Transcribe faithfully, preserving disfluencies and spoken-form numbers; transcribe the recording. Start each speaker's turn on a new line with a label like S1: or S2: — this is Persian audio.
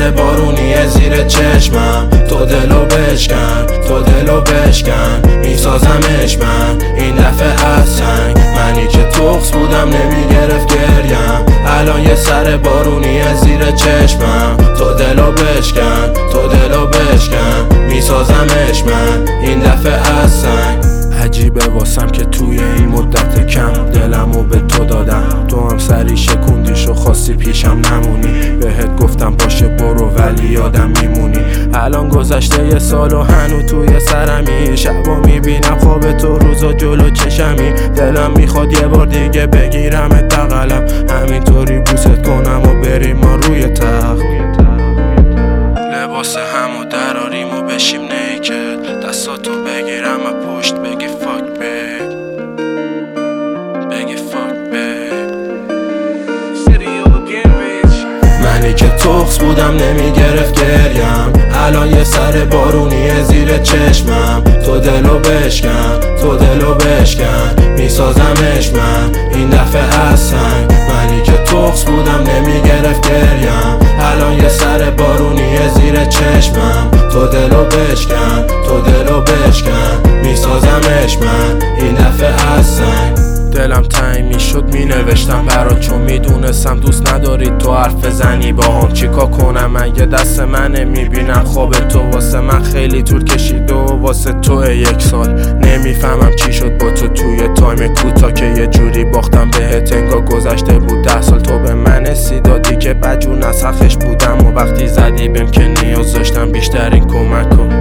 S1: سر بارونی زیر چشمم. تو دلو بشکن، تو دلو بشکن، میسازمش من این دفعه از سنگ. منی که تخص بودم نمیگرفت گریم، الان یه سر بارونی زیر چشمم. تو دلو بشکن، تو دلو بشکن، میسازمش من این دفعه از سنگ. عجیبه واسم که توی این مدت کم دلمو به تو دادم، تو هم سری شکوندیش و خواستی پیشم نمونی. بهت گفتم باشه برو ولی یادم میمونی. الان گذشته یه سال و هنو توی سرمی، شبا میبینم خواب تو روزا جلو چشمی. دلم میخواد یه بار دیگه بگیرمت بغلم، همینطوری بوست کنم و بریم ما روی تخت. لباس همو دراریم و بشیم نیکد، دستاتو بگیرم و پشت بگی فاک بیب، بگی فاک بیب. منی که تخص بودم نمیگرفت گریم، الان یه سر بارونی زیر چشمم. تو دلو بشکن، تو دلو بشکن، میسازمش من این دفعه از سنگ. منی که تخص بودم نمیگرفت گریم، الان یه سر بارونی زیر چشمم. تو دلو بشکن، تو دلو بشکن، میسازمش من این دفعه از سنگ. دلم تنگ میشد می نوشتم برات، چون میدونستم دوست نداری تو حرف بزنی با هم. چیکار کنم اگه دست منه میبینم خواب تو. واسه من خیلی طول کشید و واسه تو یک سال نمیفهمم چی شد با تو توی تایم کوتا، که یه جوری باختم بهت انگار گذشته بود ده سال. تو به من سی دادی که بدجور نسخش بودم، و وقتی زدی بهم که نیاز داشتم بیشترین کمک کن.